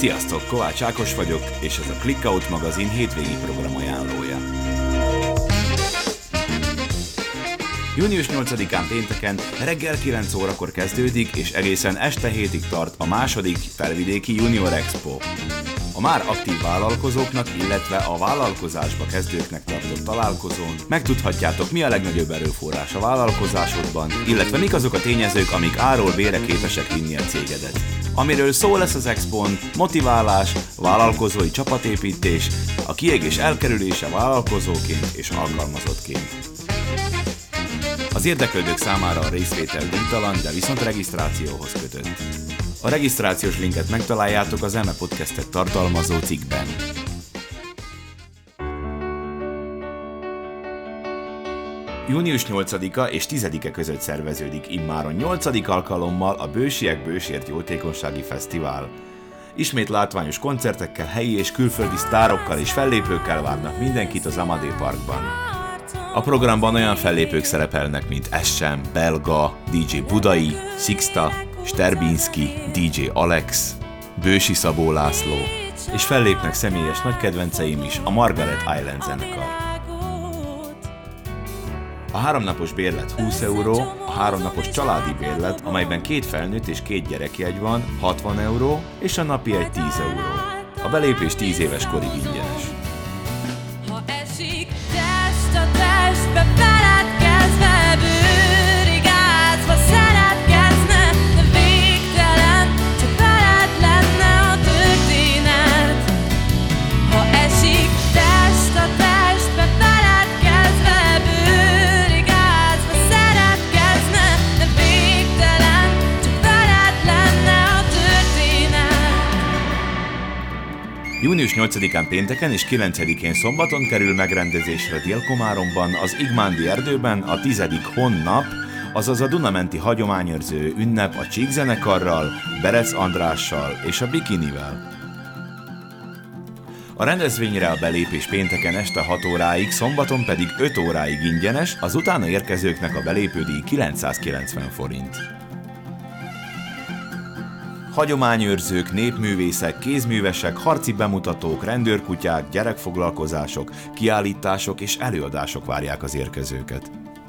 Sziasztok, Kovács Ákos vagyok, és ez a Clickout magazin hétvégi program ajánlója. Június 8-án pénteken reggel 9 órakor kezdődik, és egészen este 7-ig tart a második felvidéki Junior Expo. A már aktív vállalkozóknak, illetve a vállalkozásba kezdőknek tartott találkozón megtudhatjátok, mi a legnagyobb erőforrás a vállalkozásodban, illetve mik azok a tényezők, amik áról bére képesek vinni a cégedet. Amiről szó lesz az expón: motiválás, vállalkozói csapatépítés, a kiégés elkerülése vállalkozóként és alkalmazottként. Az érdeklődők számára a részvétel díjtalan, de viszont regisztrációhoz kötött. A regisztrációs linket megtaláljátok az EME Podcastet tartalmazó cikkben. Június 8-a és 10-e között szerveződik immáron 8. alkalommal a Bősiek Bősért Jótékonysági Fesztivál. Ismét látványos koncertekkel, helyi és külföldi sztárokkal és fellépőkkel várnak mindenkit az Amadé Parkban. A programban olyan fellépők szerepelnek, mint SM, Belga, DJ Budai, Sixta, Sterbinski, DJ Alex, Bősi Szabó László, és fellépnek személyes nagy kedvenceim is, a Margaret Island zenekar. A 3 napos bérlet 20 euró, a 3 napos családi bérlet, amelyben 2 felnőtt és 2 gyerekjegy van, 60 euró, és a napi egy 10 euró. A belépés 10 éves korig ingyenes. Ha esik test a testbe, feledkezve, bőrig ázva, szeretkezne, de végtelen, csak veled lenne a történet. Ha esik test a testbe, feledkezve, bőrig ázva, szeretkezne, de végtelen, csak veled lenne a történet. Június 8-án pénteken és 9-én szombaton kerül megrendezésre Dél-Komáromban, az Igmándi erdőben a 10. Honnap, azaz a Dunamenti hagyományőrző ünnep a Csíkzenekarral, Berec Andrással és a Bikinivel. A rendezvényre a belépés pénteken este 6 óráig, szombaton pedig 5 óráig ingyenes, az utána érkezőknek a belépődíj 990 forint. Hagyományőrzők, népművészek, kézművesek, harci bemutatók, rendőrkutyák, gyerekfoglalkozások, kiállítások és előadások várják az érkezőket.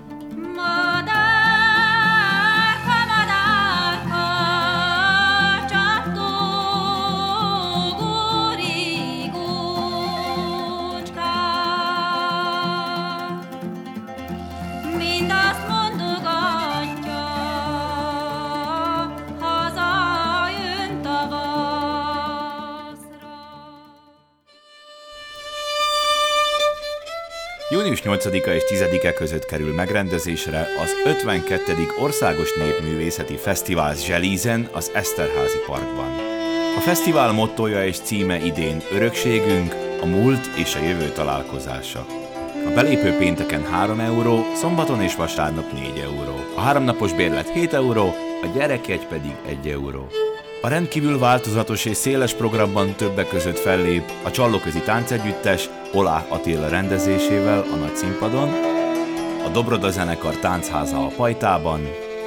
Június 8-a és 10-e között kerül megrendezésre az 52. Országos Népművészeti Fesztivál Zselízen, az Eszterházy Parkban. A fesztivál mottója és címe idén Örökségünk, a múlt és a jövő találkozása. A belépő pénteken 3 euró, szombaton és vasárnap 4 euró. A 3 napos bérlet 7 euró, a gyerekjegy pedig 1 euró. A rendkívül változatos és széles programban többek között fellép a Csallóközi Táncegyüttes Olá Attila rendezésével a nagy színpadon, a Dobroda zenekar tánchaza a Pajtában,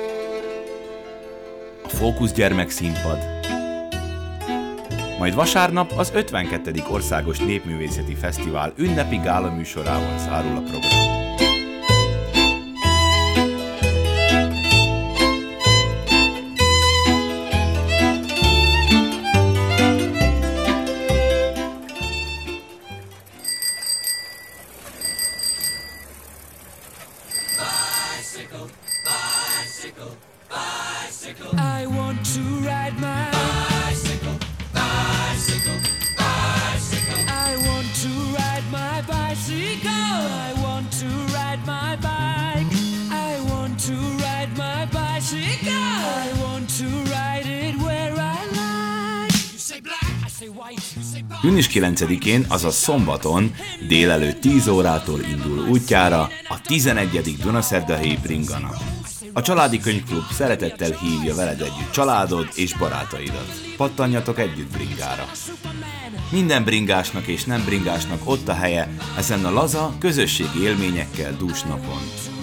a Fókusz gyermekszínpad, majd vasárnap az 52. Országos Népművészeti Fesztivál ünnepi gála műsorával zárul a program. I want to ride my bicycle, bicycle, bicycle. I want to ride my bicycle. I want to ride my bike. I want to ride my bicycle. I want to ride it where I like. You say black, I say white, you say black. Június 9-én, azaz szombaton délelőtt 10 órától indul útjára a 11. Dunaszerdahelyi Bringanap. A Családi Könyvklub szeretettel hívja veled együtt családod és barátaidat. Pattanjatok együtt bringára. Minden bringásnak és nem bringásnak ott a helye ezen a laza, közösségi élményekkel dús napon.